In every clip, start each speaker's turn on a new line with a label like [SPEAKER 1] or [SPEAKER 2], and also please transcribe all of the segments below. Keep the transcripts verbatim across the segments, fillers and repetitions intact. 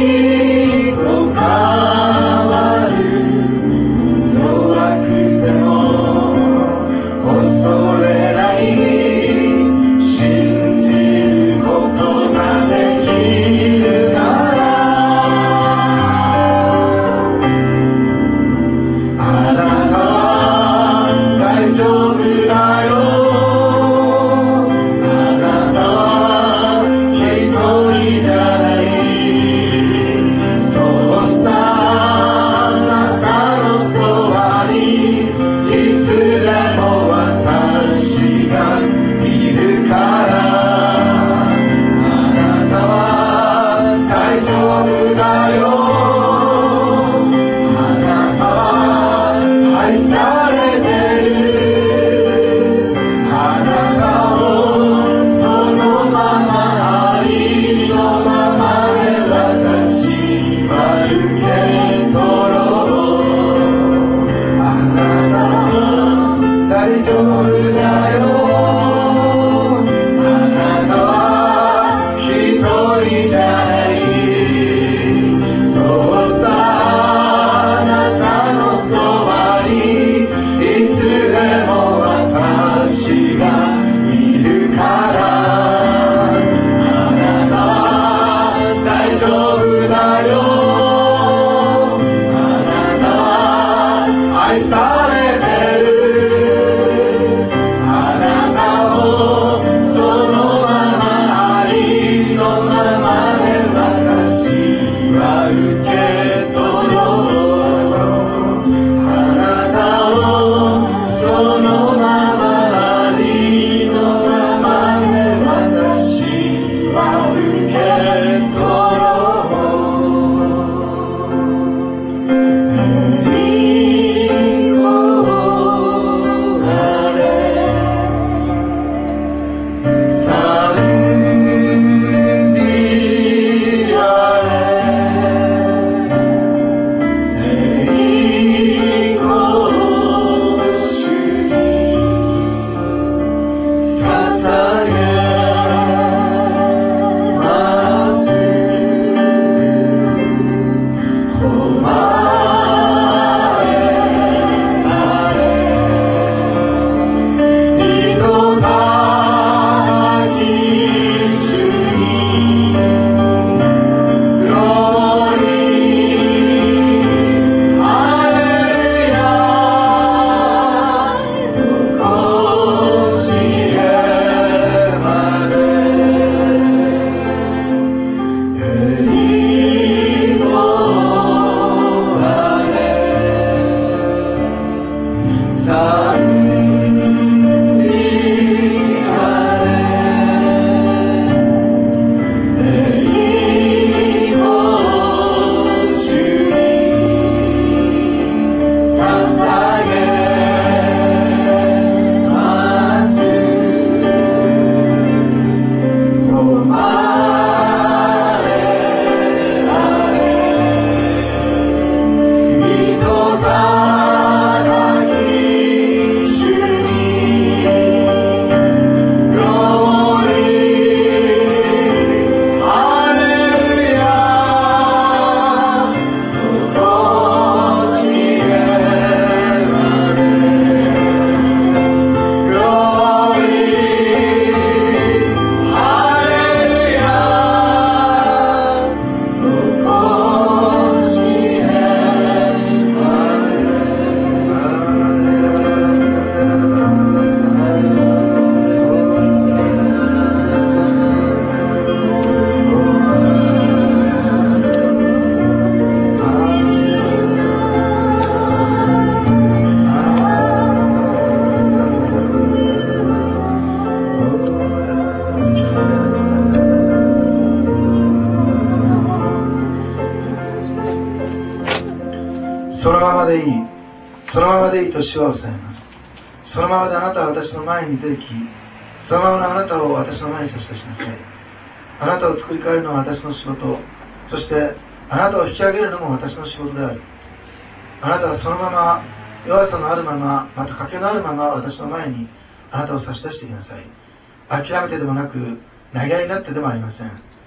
[SPEAKER 1] そのままでいい、そのままでいいと主はおっしゃいます。そのままであなたは私の前に出てき、そのままのあなたを私の前に差し出しなさい。あなたを作り変えるのは私の仕事、そしてあなたを引き上げるのも私の仕事である。あなたはそのまま弱さのあるまま、また賭けのあるまま私の前にあなたを差し出してきなさい。諦めてでもなく、投げ合いになってでもありません。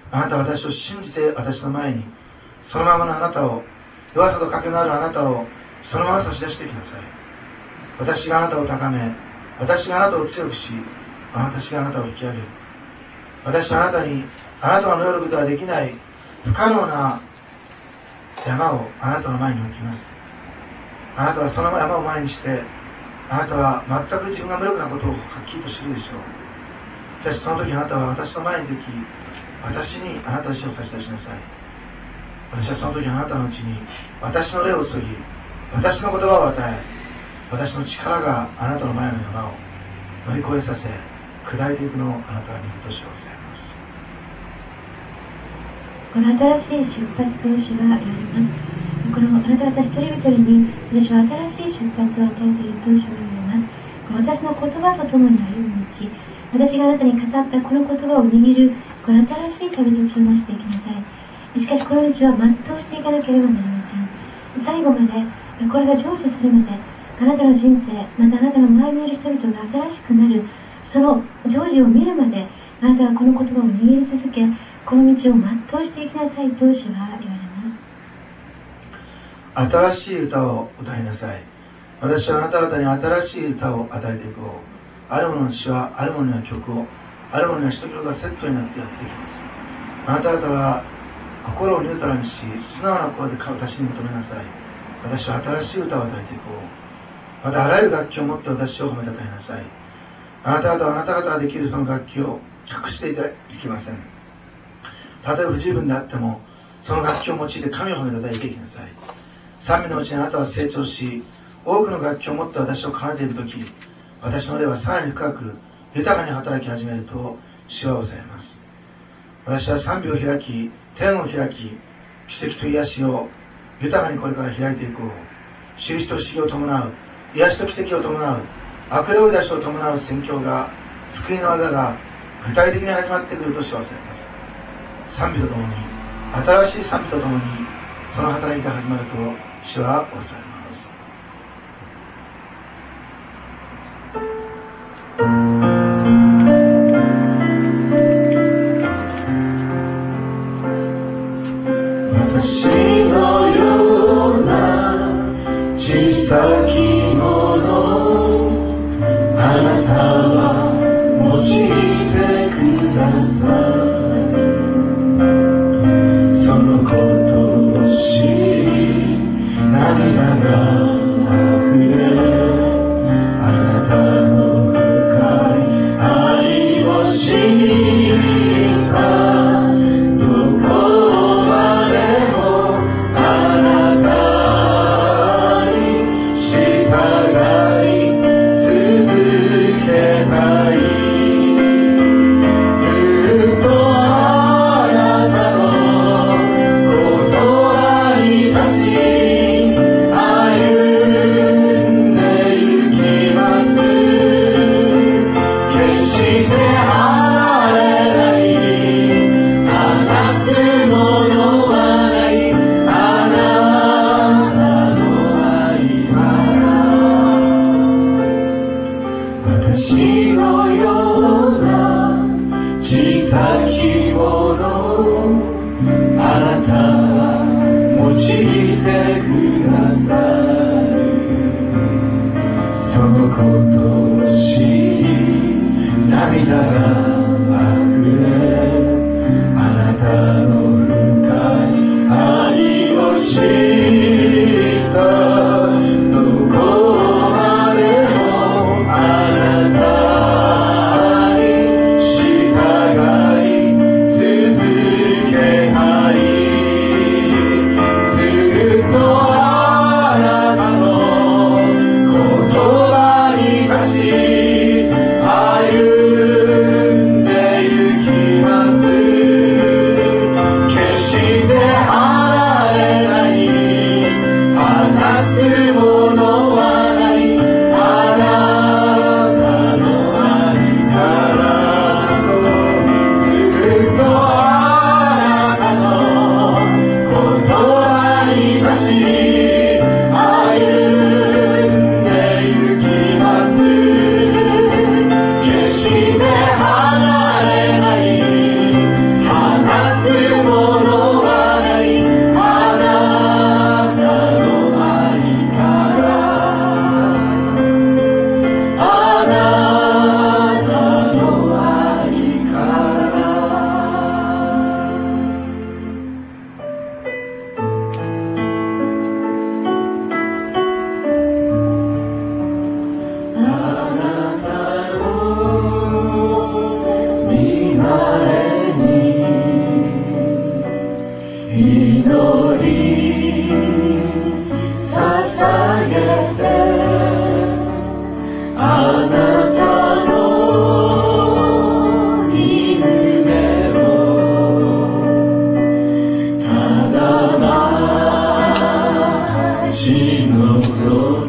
[SPEAKER 1] あなたは私を信じて私の前にそのままのあなたを、弱さと賭けのあるあなたをそのまま差し出してきなさい。私があなたを高め、私があなたを強くし、私があなたを引き上げる。私はあなたにあなたの能力ではできない不可能な山をあなたの前に置きます。あなたはその山を前にして、あなたは全く自分が無力なことをはっきりと知るでしょう。しかしその時あなたは私の前に出てき、私にあなたの意志を差し出しなさい。私はその時あなたのうちに私の霊を注ぎ、私の言葉を与え、私の力があなたの前の山を乗り越えさせ、砕いていくのをあなたは見るとしようございます。
[SPEAKER 2] この新しい出発と主は言われます。このあなた方一人一人に私は新しい出発を与えていると主は言われます。この私の言葉とともに歩む道、私があなたに語ったこの言葉を握るこの新しい旅立ちをなしていきなさい。しかしこの道は全うしていかなければなりません。最後までこれが成就するまで、あなたの人生、またあなたの周りにいる人々が新しくなる、その成就を見るまで、あなたはこの言葉を握り続け、この道を全うしていきなさいと主は言われ
[SPEAKER 1] ます。新しい歌を歌いなさい。私はあなた方に新しい歌を与えていこう。ある者の詩はある者には曲を、ある者には詩と曲がセットになってやっていきます。あなた方は心をニュートラルにし、素直な心で私に求めなさい。私は新しい歌を与えていこう。またあらゆる楽器を持って私を褒めたたえなさい。あなた方はあなた方ができるその楽器を隠していてはいけません。たとえ不十分であっても、その楽器を用いて神を褒めたたえていきなさい。賛美のうちにあなたは成長し、多くの楽器を持って私を奏でているとき、私の霊はさらに深く豊かに働き始めると主はございます。私は賛美を開き、天を開き、奇跡と癒しを豊かにこれから開いていこう。印と不思議を伴う、癒しと奇跡を伴う、悪霊追い出しを伴う宣教が、救いの技が具体的に始まってくると主はございます。賛美とともに、新しい賛美とともに、その働きが始まると主はおっしゃいます。私のような小さきもの、あなたは用いてください。そのことを知り、涙が溢れ、あなたの深い愛を知った。どこまでもあなたに従い続けたい。ずっとあなたの言葉に立ち歩んでゆきます。決して離れない、離すものはない、あなたの愛は。私のような小さきもの、あなたは用いてくださる。そのことを知り、涙が溢れ、あなたの深い愛を知った。どこまでもあなたに従い続けたい。
[SPEAKER 3] 祈り捧げてあなたの御胸をただ待ち望む